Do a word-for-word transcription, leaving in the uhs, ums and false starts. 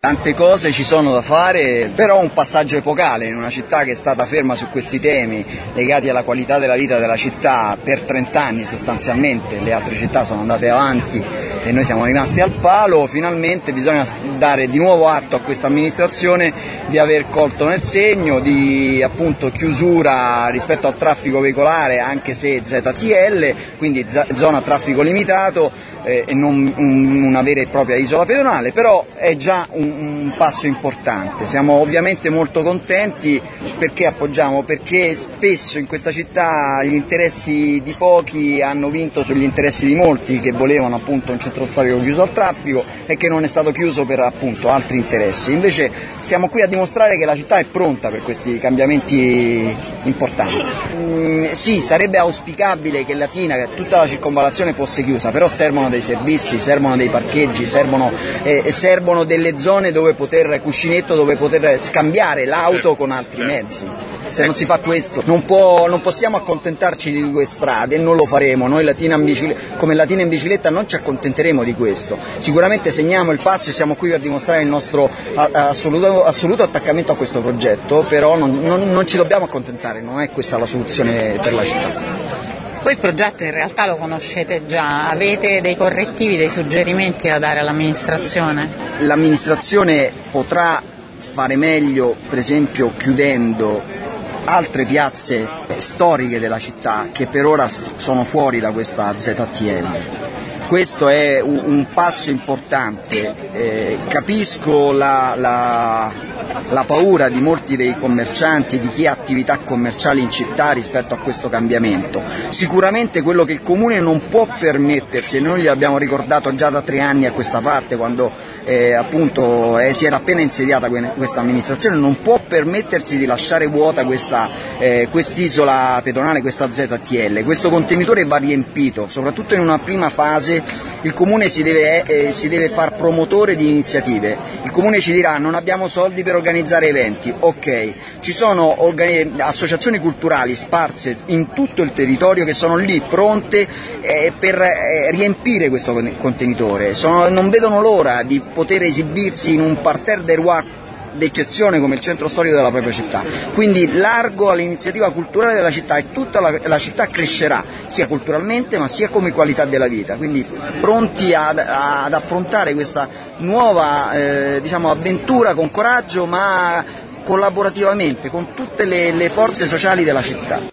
Tante cose ci sono da fare, però un passaggio epocale in una città che è stata ferma su questi temi legati alla qualità della vita della città per trent'anni sostanzialmente. Le altre città sono andate avanti e noi siamo rimasti al palo. Finalmente bisogna dare di nuovo atto a questa amministrazione di aver colto nel segno, di appunto chiusura rispetto al traffico veicolare anche se Z T L, quindi zona a traffico limitato eh, e non una vera e propria isola pedonale, però è già un un passo importante. Siamo ovviamente molto contenti. Perché appoggiamo? Perché spesso in questa città gli interessi di pochi hanno vinto sugli interessi di molti che volevano appunto un centro storico chiuso al traffico e che non è stato chiuso per appunto altri interessi. Invece siamo qui a dimostrare che la città è pronta per questi cambiamenti importanti. Mm, sì, sarebbe auspicabile che Latina, che tutta la circonvallazione fosse chiusa, però servono dei servizi, servono dei parcheggi, servono, eh, servono delle zone dove poter cuscinetto, dove poter scambiare l'auto con altri mezzi. Se non si fa questo non, può, non possiamo accontentarci di due strade e non lo faremo. Noi Latina in bicicletta, come Latina in bicicletta non ci accontenteremo di questo. Sicuramente segniamo il passo e siamo qui per dimostrare il nostro assoluto, assoluto attaccamento a questo progetto, però non, non, non ci dobbiamo accontentare, non è questa la soluzione per la città. Voi il progetto in realtà lo conoscete già, avete dei correttivi, dei suggerimenti da dare all'amministrazione? L'amministrazione potrà fare meglio, per esempio chiudendo altre piazze storiche della città che per ora sono fuori da questa Z T L. Questo è un, un passo importante. Eh, capisco la, la, la paura di molti dei commercianti, di chi ha attività commerciali in città rispetto a questo cambiamento. Sicuramente quello che il Comune non può permettersi, e noi gli abbiamo ricordato già da tre anni a questa parte, quando eh, appunto eh, si era appena insediata questa amministrazione, non può permettersi di lasciare vuota questa eh, quest'isola pedonale, questa Z T L. Questo contenitore va riempito, soprattutto in una prima fase. Il Comune si deve, eh, si deve far promotore di iniziative. Il Comune ci dirà: non abbiamo soldi per organizzare eventi, ok, ci sono associazioni culturali sparse in tutto il territorio che sono lì pronte eh, per eh, riempire questo contenitore. Sono, non vedono l'ora di poter esibirsi in un parterre des rois d'eccezione come il centro storico della propria città. Quindi largo all'iniziativa culturale della città e tutta la, la città crescerà sia culturalmente ma sia come qualità della vita, quindi pronti ad, ad affrontare questa nuova eh, diciamo, avventura con coraggio ma collaborativamente con tutte le, le forze sociali della città.